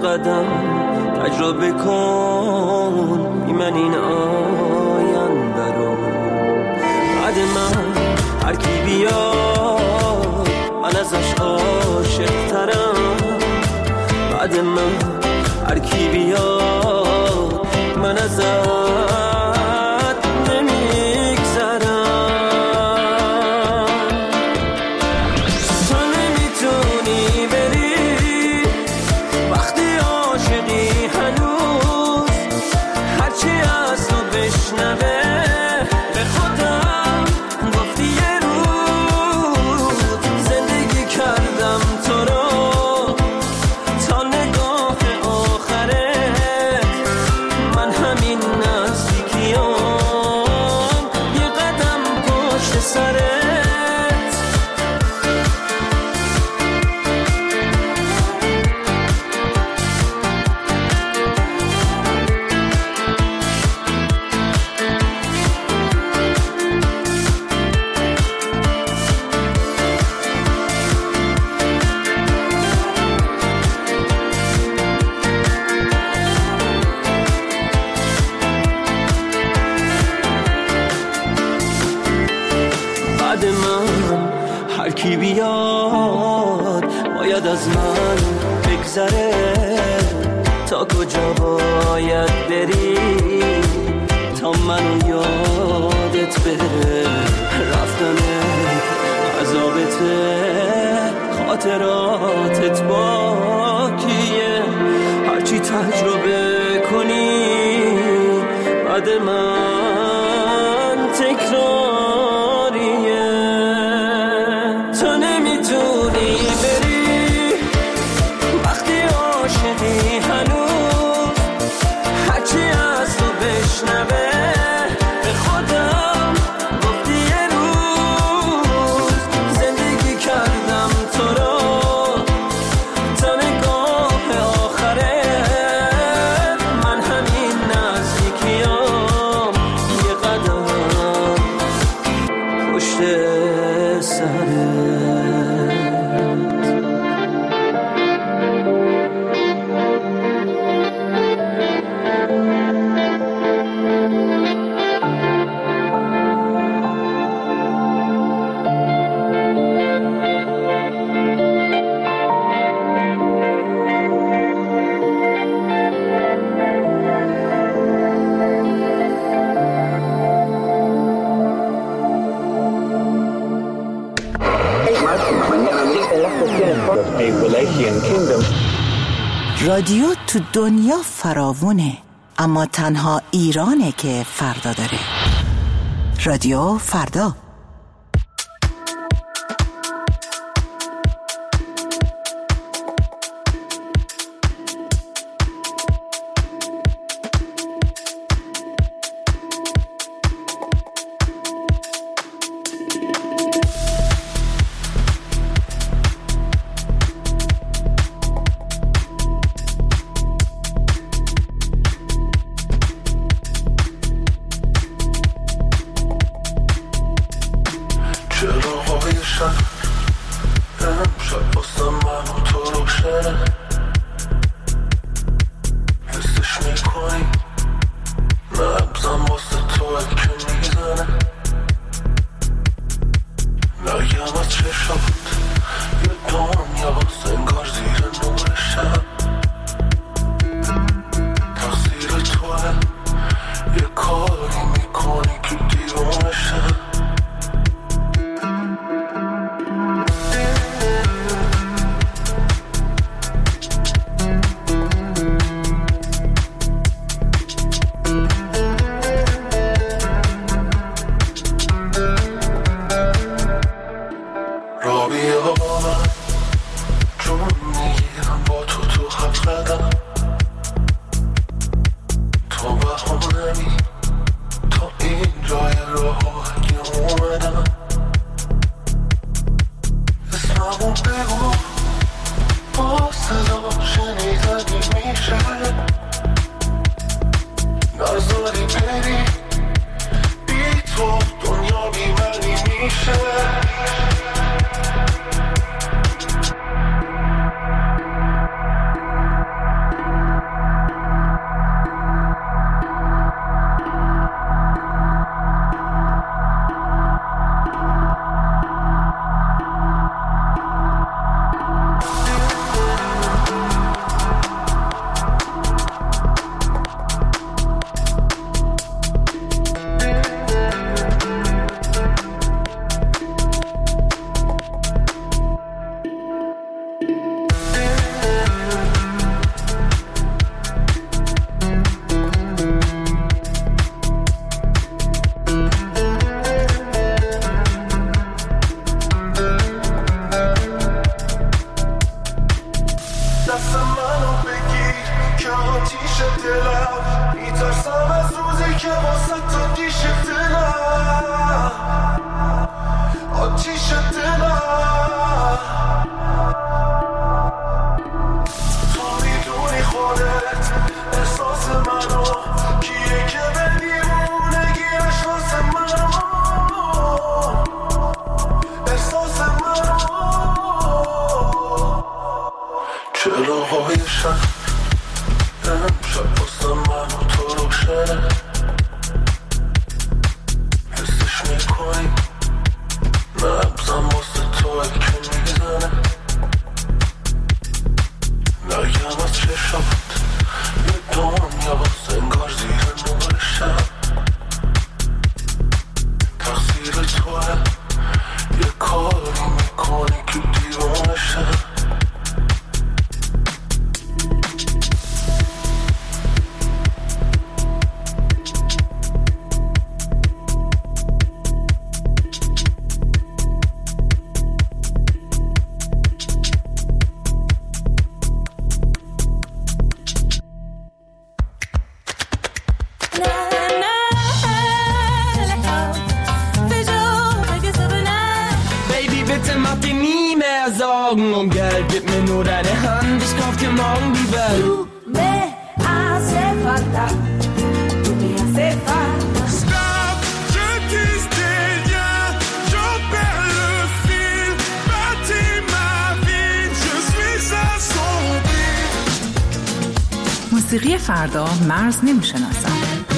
قدم تجربه کن بی من این آینده رو. بعد من هر کی بیاد من ازش عاشق ترم. بعد من هر کی بیاد من ازت از من بگذره. تا کجا باید بری تا منو یادت بره؟ رفتن عذابته خاطراتت باقیه. هرچی تجربه کنی بعد من تکراریه. تو نمیتونی بری هنوز هرچی از تو بشنوه. به خودم گفتی یه روز زندگی کردم تو رو تا نگاه آخره. من همین نزدیکیام یه قدم پشت سرت. رادیو تو دنیا فراوونه، اما تنها ایرانه که فردا داره. رادیو فردا. دست منو بگیر که آتیش دلم میترسم از روزی که واسه تو دیش دلم آتیش دلم تو میدونی خودت احساس منو کیه که به دیوونگی اشخاص منو احساس منو چراغای شب امشب واسه من و تو روشنه حسش میکنی نبزم واسه توی که میزنه نگم از چشمت یه دنیا انگار زیر نور شب تقصیر توه یه کاری میکنی که دیوانه شب Um Geld, gib mir nur deine Hand, ich kauf dir morgen die Welt. Tu me hace falta, tu me hace falta. Stop, je tisse des liens, j'en perds le fil. Bâtis ma vie, je suis assombri. موسیقی فردا مرز نمی‌شناسد.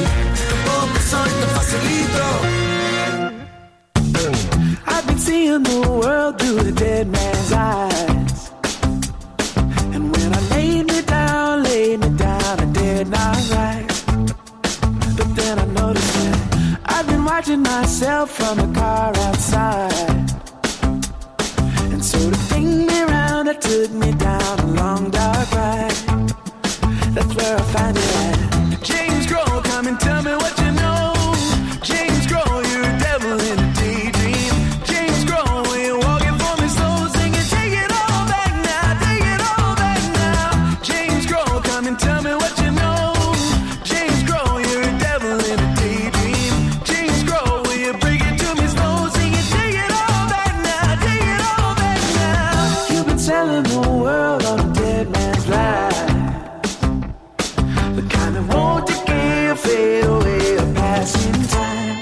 I've been seeing the world through the dead man's eyes. And when I laid me down, I did not rise. But then I noticed that I've been watching myself from a car outside. And so to bring me round, it took me down a long dark ride. That's where I find it at. James Grohl, come and tell me what you know. James Grohl, you're a devil in a daydream. James Grohl, when you're walking for me slow, singing, take it all back now, take it all back now. James Grohl, come and tell me what you know. James Grohl, you're a devil in a daydream. James Grohl, when you break it to me slow, singing, take it all back now, take it all back now. You've been telling the world on a dead man's life, the kind that won't decay or fade away or pass in time.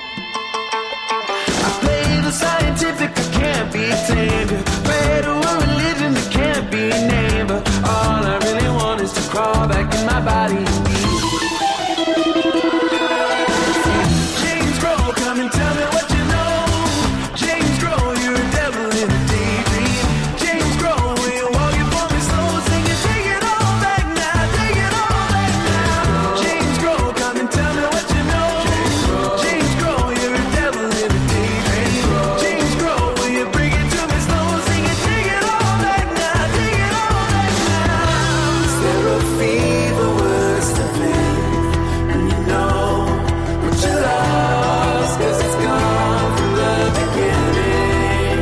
I play the scientific, I can't be tamed. Pray to a religion that can't be named. But all I really want is to crawl back in my body and be James Grohl, come and tell me what you know. James Grohl, you're a devil in a daydream. James Grohl, when you're walking for me slow, singing, take it all back now, take it all back now. James Grohl, come and tell me what you know. James Grohl, you're a devil in a daydream. James Grohl, when you bring it to me slow, singing, take it all back now, take it all back now. Is there a fever worse than faith? And you know what you lost, 'cause it's gone from the beginning.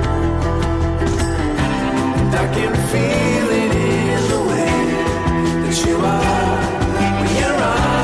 And I can feel it in the way that you are when you're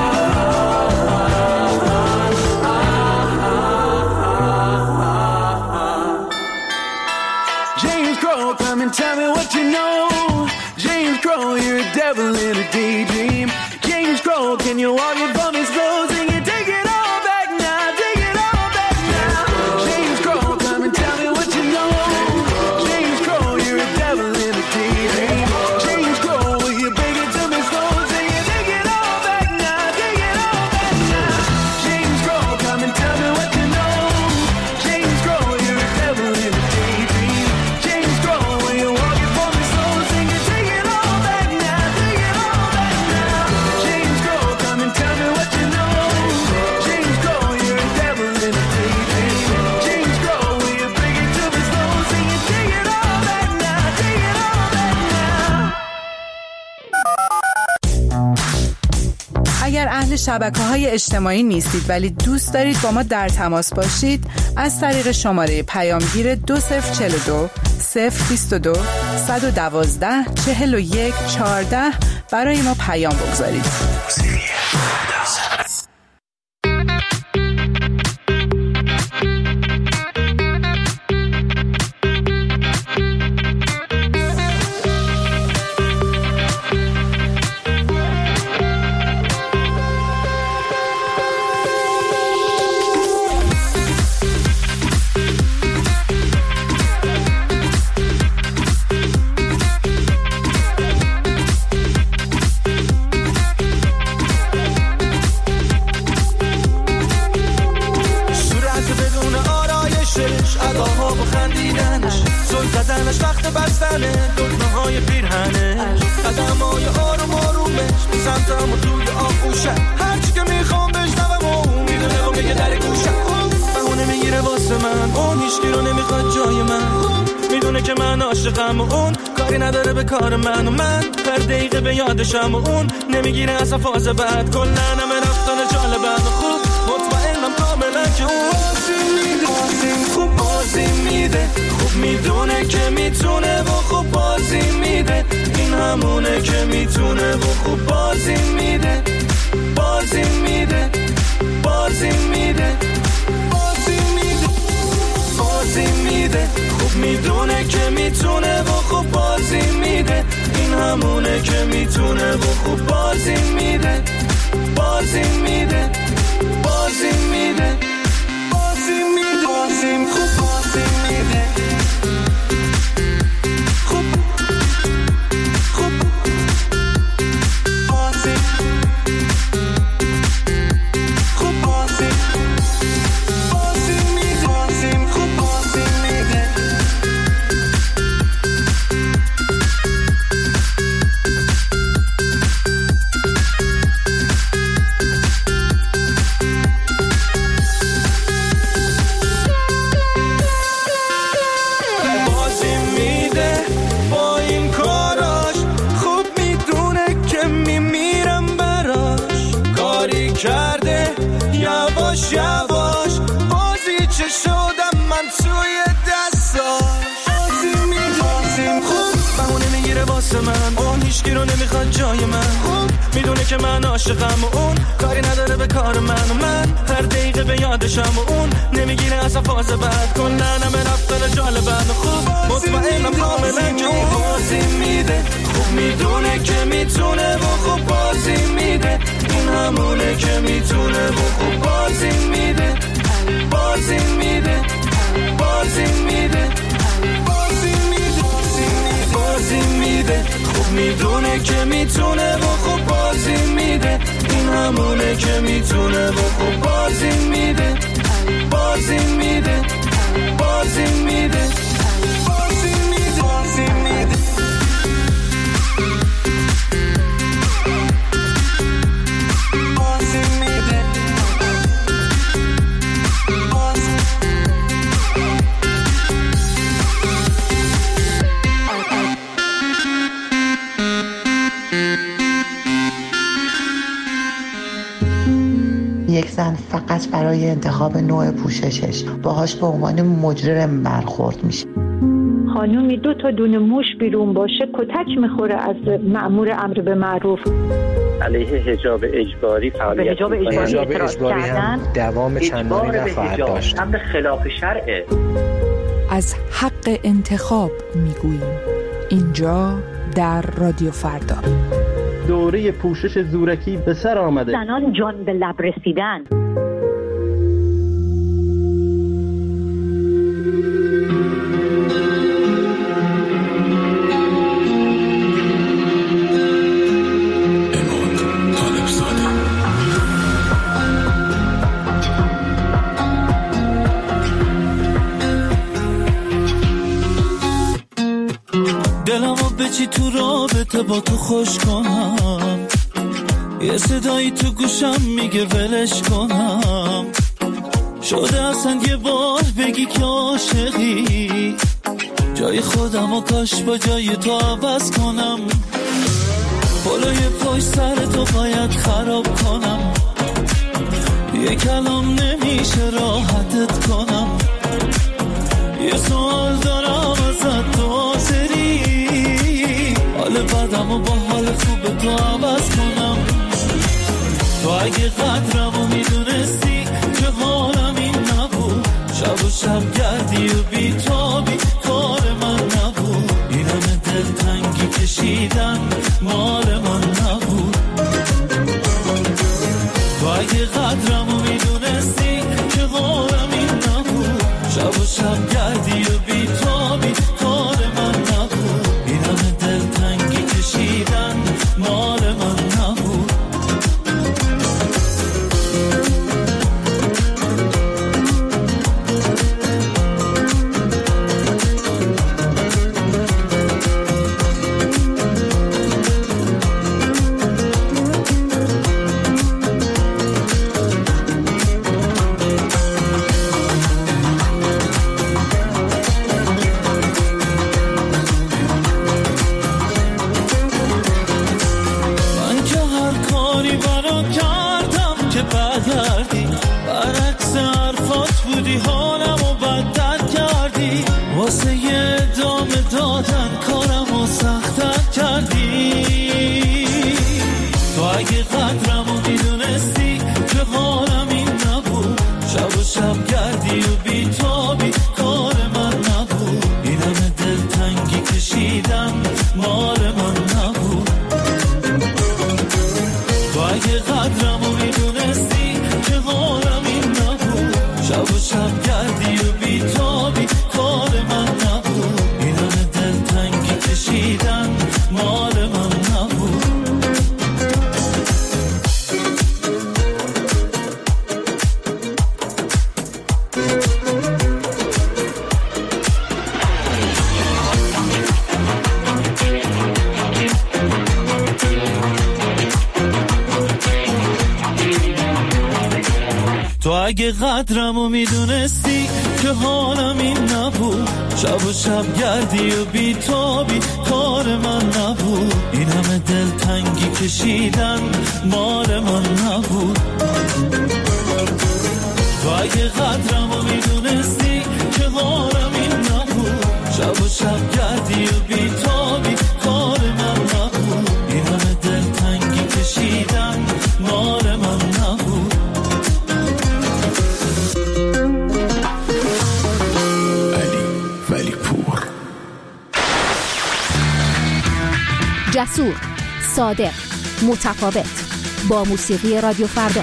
James Grohl, come and tell me what you know. James Grohl, you're a devil in a daydream. James Grohl, can you walk it for me slow, singing, take it all back now, take it all back now. James Grohl, come and tell me what you know. James Grohl, you're a devil in a daydream. James Grohl, will you bring it to me slow, singing, take it all back now, take it all back now. James Grohl, come and tell me what you know. James Grohl, you're a devil in a daydream. James Grohl, when you walk it for me slow, singing, take it all back now, take it all back now. James Grohl, come and tell me what you know. James Grohl, you're a devil in a daydream. James Grohl, when you bring it to me slow, singing, take it all back now, take it all back now. اگر اهل شبکه‌های اجتماعی نیستید ولی دوست دارید با ما در تماس باشید، از طریق شماره پیامگیر 2042 022 112 41 14 برای ما پیام بگذارید. وقت بستنه دکمه‌های پیرهنش قدم‌های آروم آرومش می‌سمتم و توی آغوشه هرچی که میخوام بشنوم و میدونه و میگه در گوشه بهونه میگیره واسه من اون هیچکی رو نمیخواد جای من میدونه که من عاشقم و اون کاری نداره به کار من و من هر دقیقه به یادشم و اون نمیگیره اصلا فاز بعد کلن همه رفتن جالبم و خوب مطمئنم کاملا که اون خوب بازی میده خوب میدونه که میتونه و خوب بازی میده این همونه که میتونه و خوب بازی میده بازی میده بازی میده بازی میده بازی میده خوب میدونه که میتونه و خوب بازی میده این همونه که میتونه و خوب بازی میده بازی میده بازی میده بازی میده بازی خوب بازی میده خوب خوب بازی خوب بازی بازی میده بازی خوب بازی میده کرده یواش یواش بازی چه شدم من توی دستاش بازی میدازیم خوب بهونه میگیره واسه من اون هیچکی رو نمیخواد جای من خوب میدونه که من عاشقم و اون کاری نداره به کار من و من هر دقیقه به یادشم و اون نمیگیره اصلا فاز بعد کلن همه رفتن جالبن و خوب مطمئنم کاملا که اون بازی میده خوب میدونه که میتونه و خوب بازی میده این همونه که میتونه و خوب بازی میده بازی میده بازی میده بازی میده بازی میده خوب میدونه که میتونه و خوب بازی میده این همونه که میتونه و خوب بازی میده بازی میده بازی میده بازی میده بازی میده یک زن فقط برای انتخاب نوع پوششش باهاش به عنوان مجرم برخورد میشه. خانومی 2 تا دونه موش بیرون باشه کتک میخوره از مأمور امر به معروف. علیه حجاب اجباری فعالیت حجاب اجباری هم دوام چندانی نخواهد داشت. امر خلاف شرعه. از حق انتخاب میگوییم اینجا در رادیو فردا. دوره پوشش زورکی به سر آمده. زنان جان به لب رسیدن. دلمو به چی تو رابطه با تو خوش کنم یه صدایی تو گوشم میگه ولش کنم شده اصلا یه بار بگی که عاشقی جای خودمو کاش با جای تو عوض کنم پلوی پشت سر تو باید خراب کنم یه کلام نمیشه راحتت کنم یه سوال دارم ازت تو حاضری حال بدم و با حال خوب تو عوض کنم تو اگه قدرمو میدونستی که حالم این نبود شب و شب گردی و بیتابی کار من نبود این همه دلتنگی کشیدن مال من نبود تو اگه قدرمو میدونستی که حالم این نبود شب و شب گردی و بیتابی کار من نبود این همه دلتنگی کشیدن مال من نبود اگه قدرمو میدونستی که حالم این نبود شب و شب گردی و بیتابی کار من نبود این همه دلتنگی کشیدن مال من نبود تو اگه قدرمو میدونستی که حالم این نبود شب و شب گردی و بیتابی کار من نبود این همه دلتنگی کشیدن مال من نبود جسور، صادق، متفاوت با موسیقی رادیو فردا.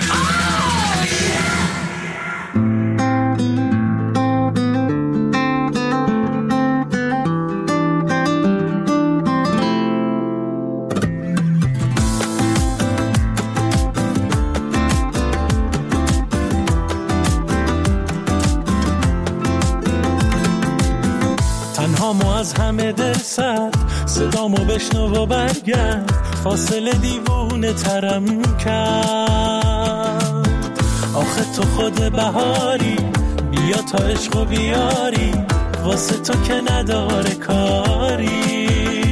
تنهامو از همه دل سرد صدامو بشنو و برگرد فاصله دیوونه ترم کرد آخه تو خود بهاری بیا تا عشق و بیاری واسه تو که نداره کاری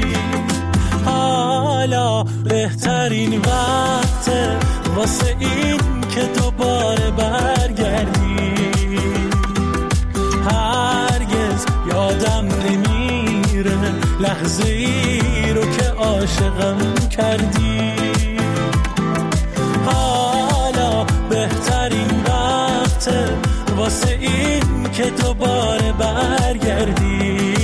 حالا بهترین وقته واسه این که دوباره برگردی هرگز یادم نمیره لحظه ای رو که عاشقم کردی حالا بهترین وقته واسه این که دوباره برگردی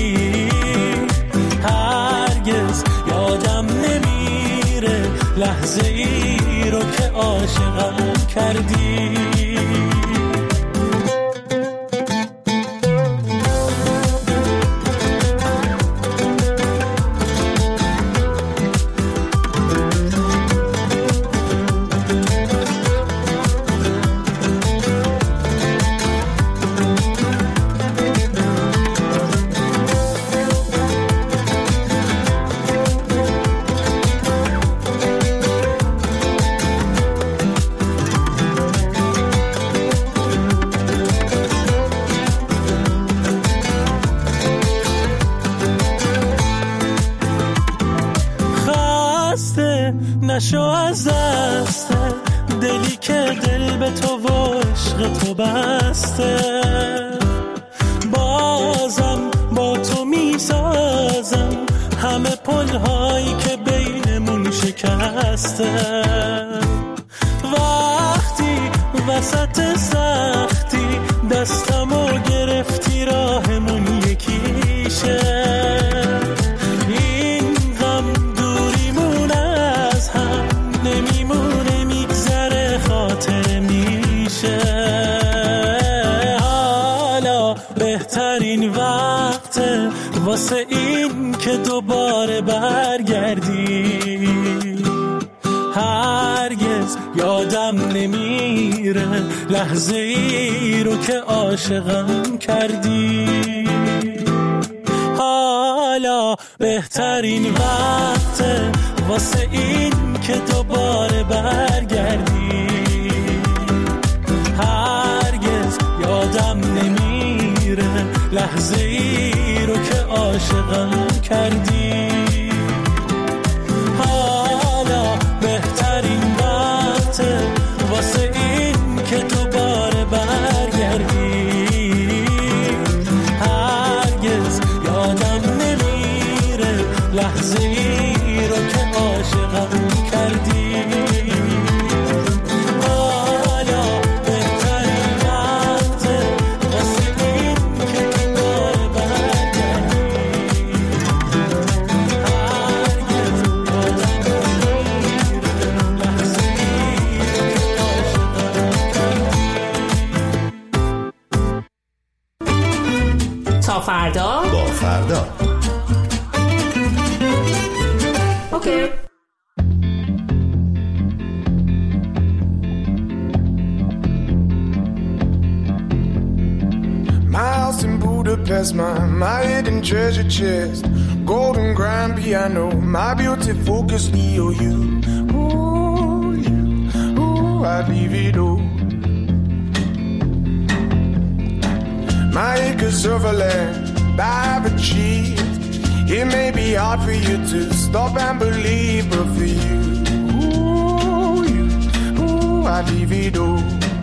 هرگز یادم نمیره لحظه ای رو که عاشقم کردی نشو از دست دلی که دل به تو و عشق تو بسته باز پلهایی که بینمون شکسته، وقتی وسط سختی دستمو گرفتی راهمون یکیشه، این غم دوریمون از هم نمیمونه، میگذره خاطر میشه. حالا بهترین وقته واسه این که دوباره برگردی، هرگز یادم نمیره لحظه ای رو که عاشقم کردی. حالا بهترین وقته واسه این که دوباره برگردی، هرگز یادم نمیره لحظه ای رو که عاشقم کردی. حالا بهترین وقته واسه این که دوباره برگردی، هرگز یادم نمیره لحظه ای رو که عاشقم کردی. فردا با فردا. اوکی. My house in Budapest, my hidden treasure chest, golden grand piano, my beauty focus EOU. Ooh, you, ooh, I'd leave it all. My acres of land I've achieved. It may be hard for you to stop and believe, but for you, ooh, I'd leave it all.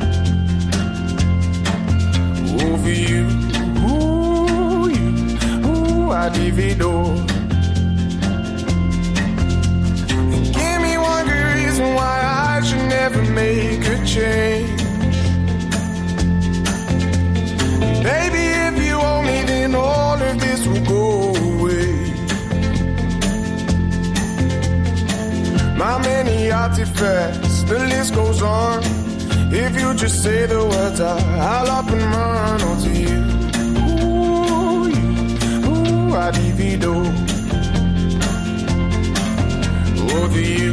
Ooh, for you, ooh, I'd leave it all. Give me one good reason why I should never make a change. Baby, if you owe me, then all of this will go away. My many artifacts, the list goes on. If you just say the words, I'll up and run onto you. Ooh, I'd divido. Over you.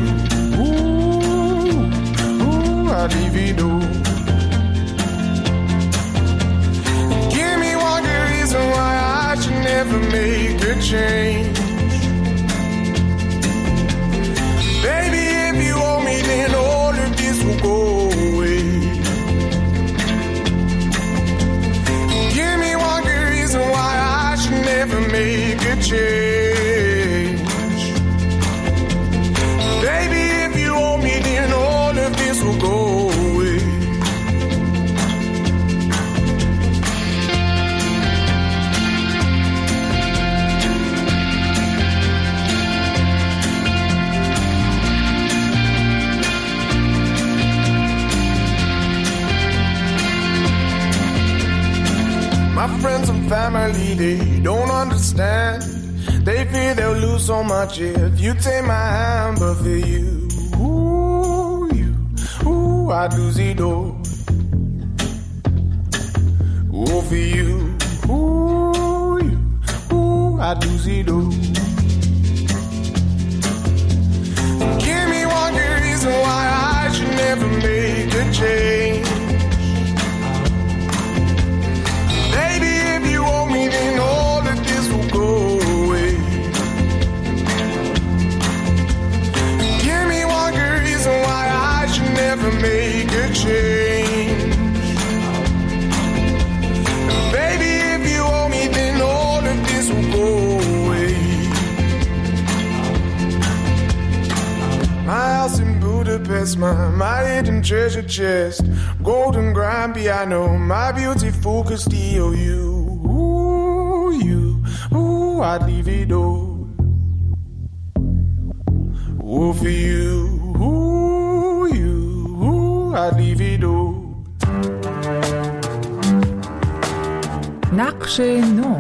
Ooh, I'd divido. Why I should never make a change. Baby, if you owe me, then all of this will go away. Give me one good reason why I should never make a change. Baby, if you owe me, then all of this will go away. My friends and family, they don't understand. They fear they'll lose so much if you take my hand. But for you, ooh, I'd lose it all. Ooh, for you, ooh, I'd lose it all. Give me one good reason why I should never make a change. Then all of this will go away. Give me one good reason why I should never make a change. Baby, if you owe me, then all of this will go away. My house in Budapest, my hidden treasure chest, golden grand piano, my beauty focus EOU. Ooh, I'd leave it all. Ooh, for you, I'd leave it all. نقش نو.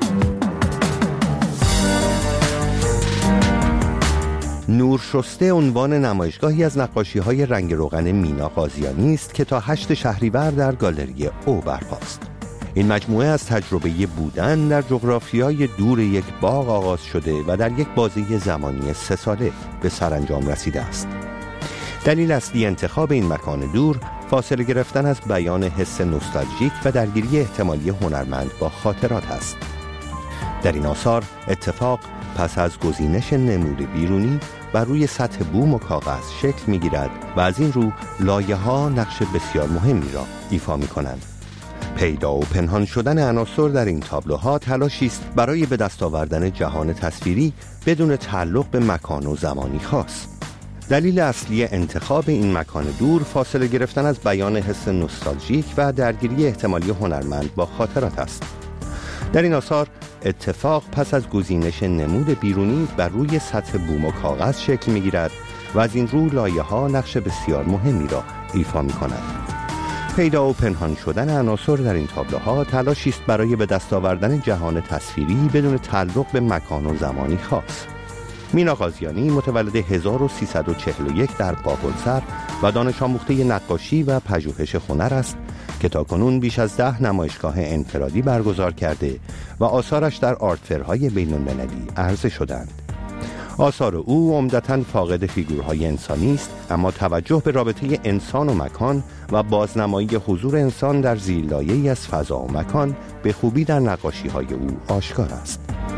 نورشسته عنوان نمایشگاهی از نقاشی‌های رنگ روغن مینا قاضیانی است که تا 8 شهریور در گالری او برپاست. این مجموعه از تجربه بودن در جغرافیای دور یک باغ آغاز شده و در یک بازه زمانی 3 ساله به سرانجام رسیده است. دلیل اصلی انتخاب این مکان دور فاصله گرفتن از بیان حس نوستالژیک و درگیری احتمالی هنرمند با خاطرات است. در این آثار اتفاق پس از گزینش نمود بیرونی بر روی سطح بوم و کاغذ شکل می‌گیرد و از این رو لایه‌ها نقش بسیار مهمی را ایفا می‌کنند. پیدا و پنهان شدن عناصر در این تابلوها تلاشی است برای به دست آوردن جهان تصویری بدون تعلق به مکان و زمانی خاص. دلیل اصلی انتخاب این مکان دور فاصله گرفتن از بیان حس نوستالژیک و درگیری احتمالی هنرمند با خاطرات است. در این آثار اتفاق پس از گزینش نمود بیرونی بر روی سطح بوم و کاغذ شکل می‌گیرد و از این رو لایه‌ها نقش بسیار مهمی را ایفا می‌کنند. پیدا و پنهان شدن عناصر در این تابلوها تلاشی است برای به دست آوردن جهان تصویری بدون تعلق به مکان و زمانی خاص. مینا قاضیانی متولد 1341 در باقلسر و دانش آموخته نقاشی و پژوهش هنر است که تاکنون بیش از 10 نمایشگاه انفرادی برگزار کرده و آثارش در آرتفرهای بین‌المللی عرضه شدند. آثار او عمدتاً فاقد فیگورهای انسانی است، اما توجه به رابطه انسان و مکان و بازنمایی حضور انسان در زیرلایه‌ای از فضا و مکان به خوبی در نقاشی‌های او آشکار است.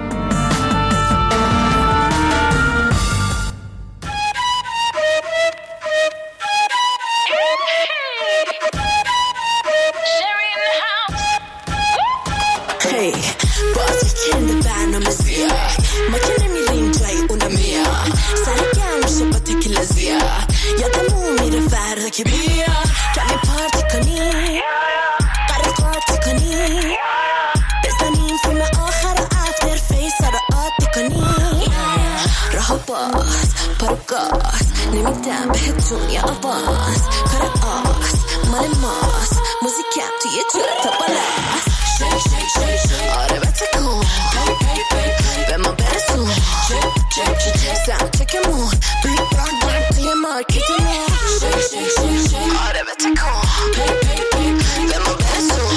ما که نمیریم جای اونا میاد سرگرم میشه با تکیلا زیاد یادمون میره فردا که بیا کمی پارتی کنی قرار قاطی کنی بزنیم فیلم آخر و افتر فیس رو عادی کنی راه باز پارو گاز نمیدم بهتون یه آواز کار آس مال ماست موزیکم توی جوره تا بالاست شیک شیک شیک شیک آره بتکن به ما برسون سم چکمون بیگ برگ توی مارکتمون شیک شیک شیک شیک آره بتکن به ما برسون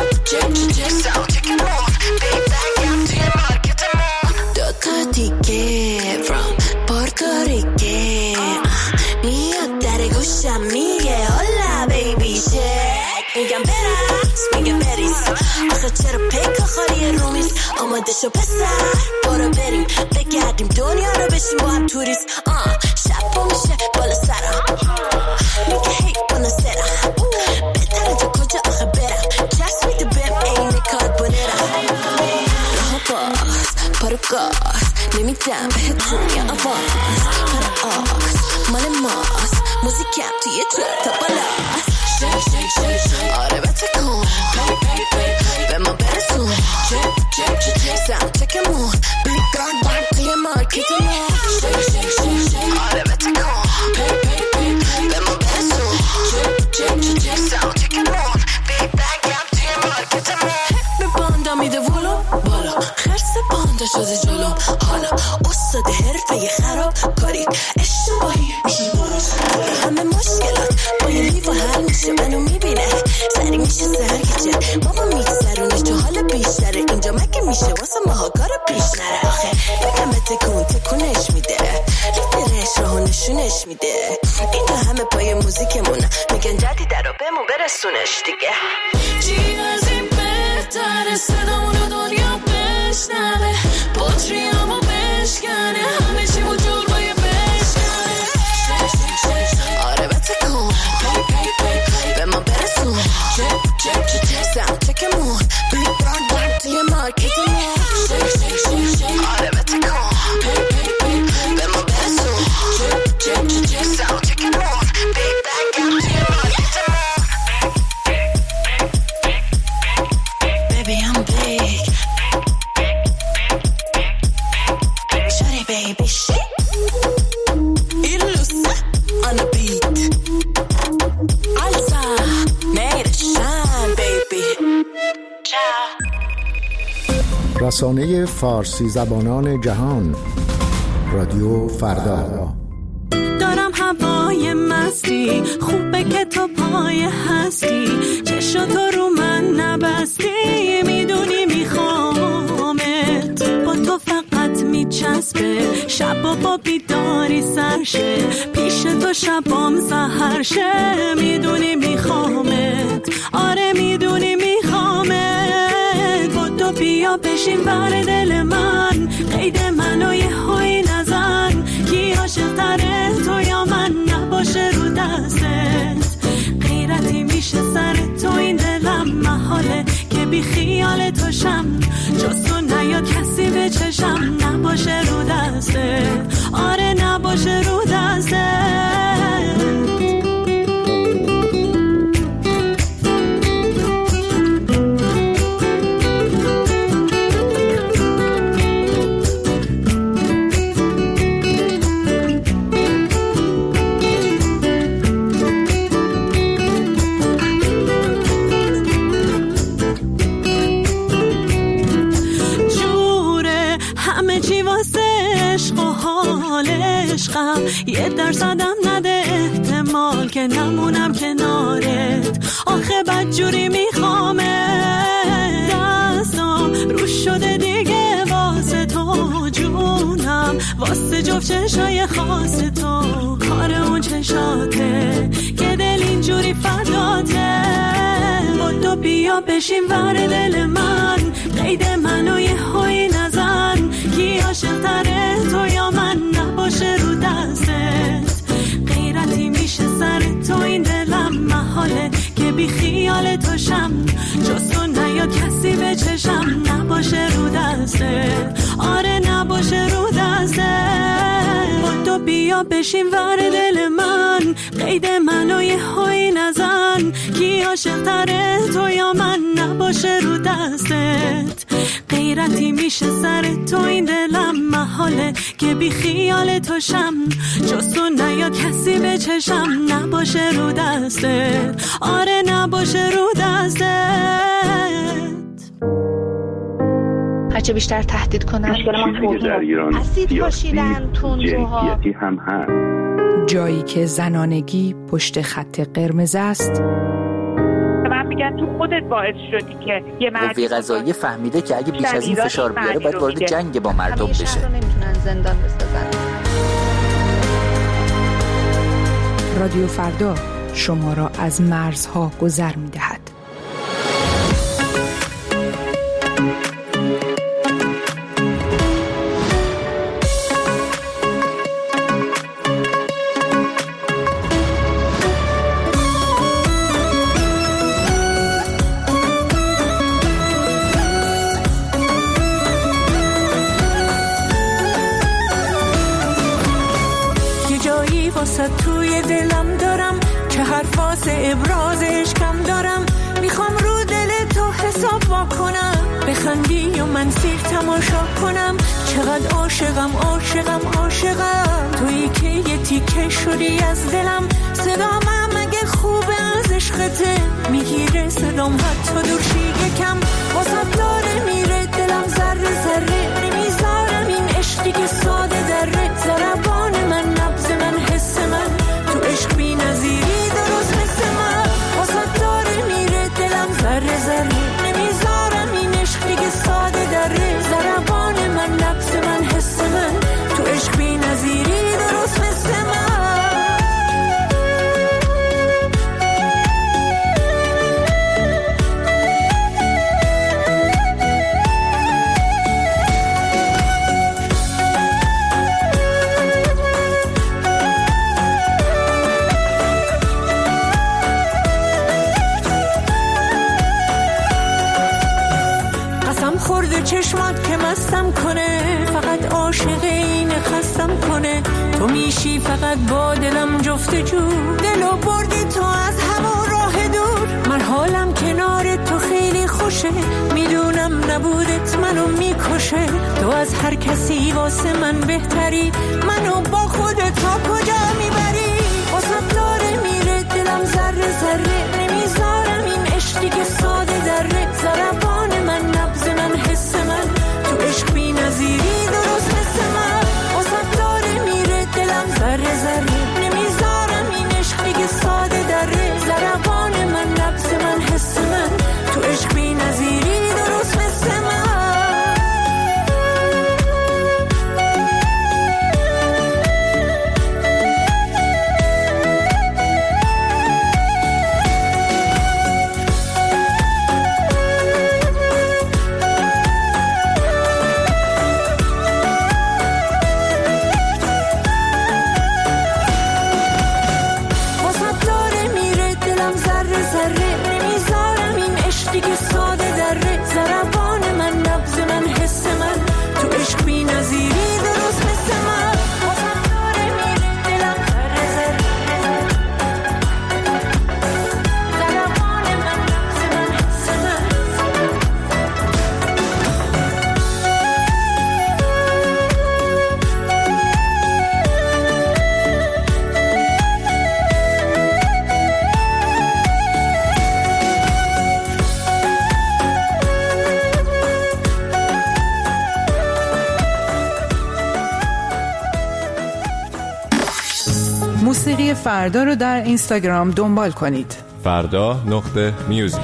سم چکمون بیگ برگ توی مارکتمون دوتا دیگه from پورتوریکه میاد در گوشم میگه هلا بیبی شک میگم برس میگم بریز آخه چرا پیکا خالی رومیز آماده شو پسر برو بریم بگردیم دنیا رو بشیم با هم توریست شب پا میشه بالا سرم میگه هی بالا سرم بهتره جا کجا آخه برم جست میده بهم این کار بنرم راه باز پارو گاز نمیدم بهتون یه آواز کار آس مال ماست موزیکم توی جوره تا بالاست شیک شیک شیک شیک آره بتکن به ما برسون سم چکمون بیگ برگ توی مارکتمون شیک شیک شیک شیک آره بتکن به ما برسون سم چکمون بیگ برگ توی مارکتمون به باندا میده ولو بالا خرس باندا شده جلو حالا استاد حرفه خراب کاری اشتباهی میشه درست همه مشکلات با یه لیوان حل میشه منو میبینه سری میشه سرگیجه بابا میگذرونه تو حال بیشتره اینجا مگه میشه واسه ماها کارو پیش نره آخه بگم به تکونش میده لیدرش راهو نشونش میده اینجا همه پای موزیکمون میگن جدیده رو بهمون برسونش دیگه چی از این بهتره صدامونو دنیا بشنوه بطریامو بشکنه همه چی وجود باید بشکنه آره بتکن به ما برسون سم چکمون بیگ برگ توی مارکتمون آره بتکن به ما برسون سم چکمون بیگ برگ توی مارکتمون Baby I'm big رسانه فارسی زبانان جهان، رادیو فردا. دارم هوای مستی، خوبه که تو پای هستی، چشاتو رو من نبستی، میدونی میخوامت، با تو فقط میچسبه، شبا با بیداری سرشه، پیش تو شبام سحر شه، میدونی میخوامت، آره میدونی میخوامت، با تو بیا بشین بر دل من، قید منو یه هایی نزن، کی عاشق تره تو یا من، نباشه رو دستت، غیرتی میشه سر تو این دلم، محاله که بی خیال تو شم، جز تو نیاد کسی به چشم، نباشه رو دستت، آره نباشه رو دستت. یه درصدم نده احتمال که نمونم کنارت، آخه بدجوری میخوامه، دستم رو شده دیگه واسه تو جونم، واسه جفت چشای خاص تو، کار اون چشاته که دل اینجوری فداته، با تو بیا بشین ور دل من، قید منو یه هایی نزن، کی عاشق تره تو یا من، نباشه رو دستت، غیرتی میشه سر تو این دلم، محاله که بی خیال تو شم، جز تو نیاد کسی به چشم، نباشه رو دستت، آره نباشه رو دستت، با تو بیا بشین ور دل من، قید منو یه هایی نزن، کی عاشق تره تو یا من، نباشه رو دستت، غیرتی میشه سر تو این دلم، محاله که بی خیال تو شم، جز تو نیاد کسی به چشم، نباشه رو دستت، آره نباشه رو دستت. هرچه بیشتر تهدید کنن، چیزی که در ایران سیاسی جنسیتی هم هست، جایی که زنانگی پشت خط قرمز است، میگن تو خودت باعث شدی که یه قوه قضاییه فهمیده که اگه بیش از این فشار بیاره باید وارد جنگ با مردم بشه. نمیتونن زندان بسازن. رادیو فردا شما را از مرزها گذر می‌دهد. توی دلم دارم که حرف واسه ابراز عشقم دارم، میخوام رو دل تو حساب واکنم، بخندی و من سیر تماشا کنم، چقدر عاشقم عاشقم عاشقم، تویی که یه تیکه شدی از دلم، صدام اگه خوبه از عشقته میگیره صدام، حتی دورشی یکم واسه داره میره دلم، ذره ذره نمیذارم این عشقی که ساده دره، ضربان من نبض من حس من، تو عشق بی نظیری درست مثل من، واسه داره میره دلم، ذره ذره نمیذارم این عشقی که ساده دره، ضربان من نبض من حس من، تو عشق بی نظیری درست مثل من. چشمات که مستم کنه، فقط عاشق این خستم کنه، تو میشی فقط با دلم جفتجو، دلو بردی تو از هوا راه دور، من حالم کنار تو خیلی خوشه، میدونم نبودت منو میکشه، تو از هر کسی واسه من بهتری، منو با خودت تا کجا میبری، واسه داره میره دلم، ذره ذره نمیذارم این عشقی که ساده دره، ضربان من نبض من حس من، موسیقی فردا رو در اینستاگرام دنبال کنید. فردا.میوزیک.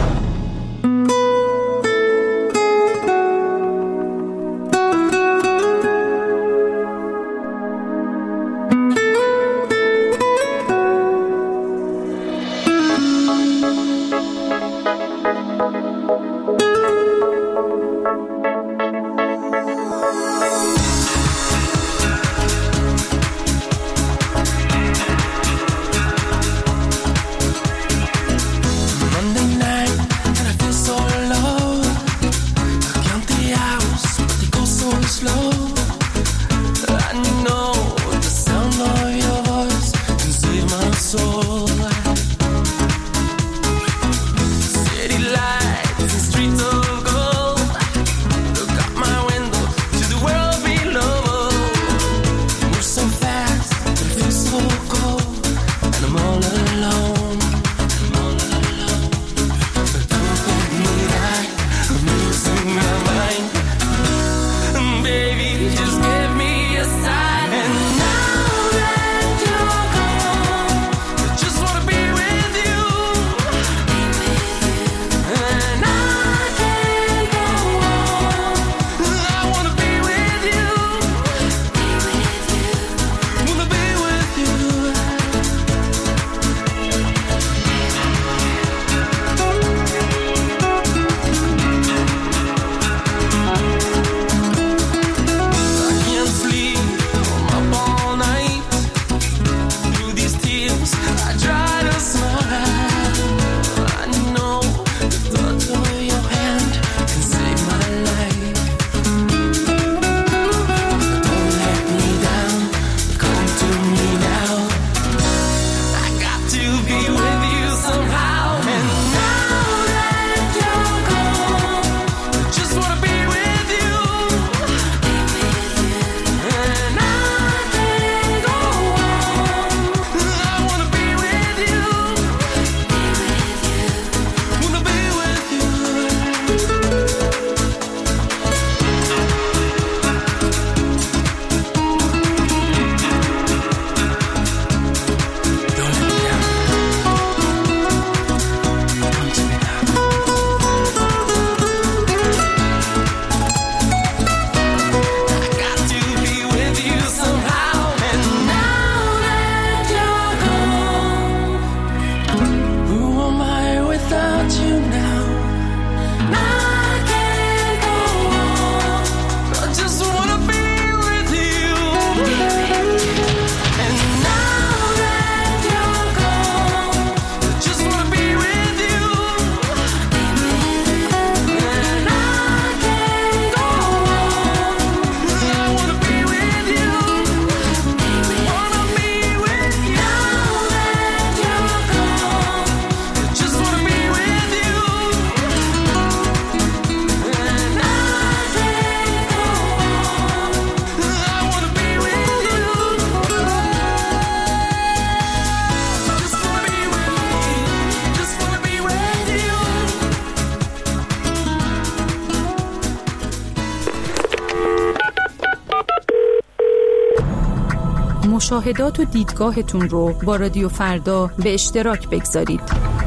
مشاهدات و دیدگاهتون رو با رادیو فردا به اشتراک بگذارید.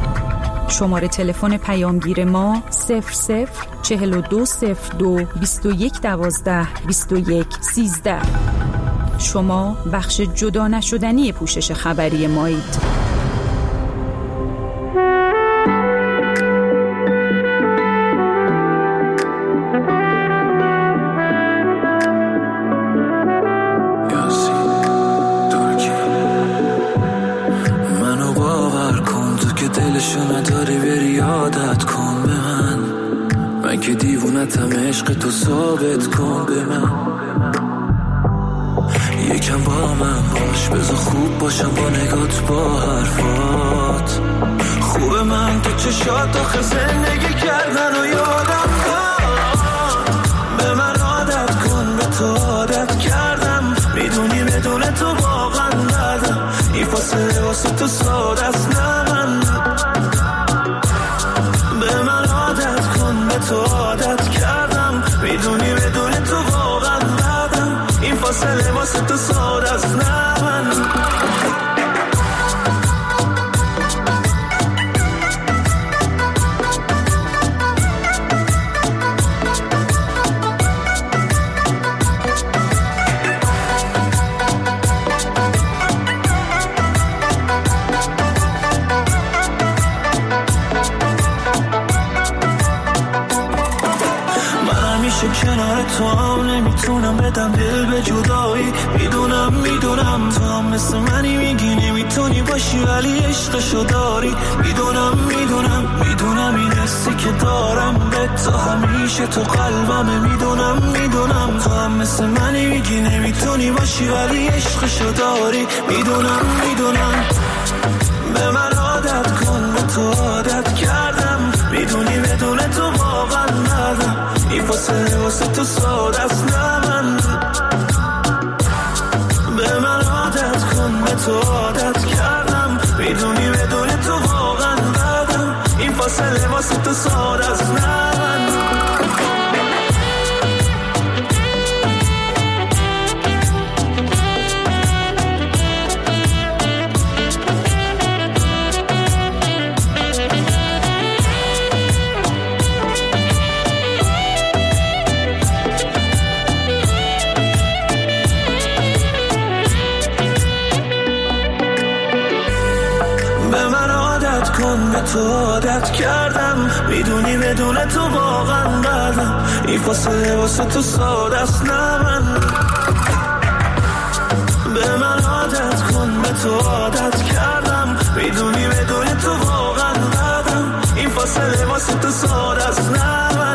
شماره تلفن پیامگیر ما 004202 2112 2113. شما بخش جدا نشدنی پوشش خبری مایید. عشق تو ثابت کن به من، یکم با من باش، بذار خوب باشم با نگات با حرفات. خوبه من تو چشات آخه زندگی کردن و یادم کن، به من عادت کن، به تو عادت کردم، میدونی بدون تو واقعا ندم، این فاصله واسه تو ساده است نه من، به من عادت کن، به تو عادت کردم، میدونی بدون تو واقعا ندم، این فاصله واسه تو ساده است نه من. تو هم نمیتونم بدم دل به جدایی. میدونم تو هم مثل منی میگی نمیتونی باشی ولی عشقشو داری. میدونم این حسی که دارم به تو همیشه تو قلبمه. میدونم تو هم مثل منی میگی نمیتونی باشی ولی عشقشو داری. میدونم به من عادت کن، به تو عادت کردم. میدونی بدون تو واقعا ندم، این فاصله واسه تو ساده است. نه من به من عادت کن، به تو عادت کردم. میدونی بدون تو واقعا ندم، این فاصله واسه تو ساده است. نه من تو عادت کردم. میدونی بدون تو واقعا بدم، این فاصله واسه تو ساده است. نه من به من عادت کن، به تو عادت کردم. میدونی بدون تو واقعا بدم، این فاصله واسه تو ساده است. نه من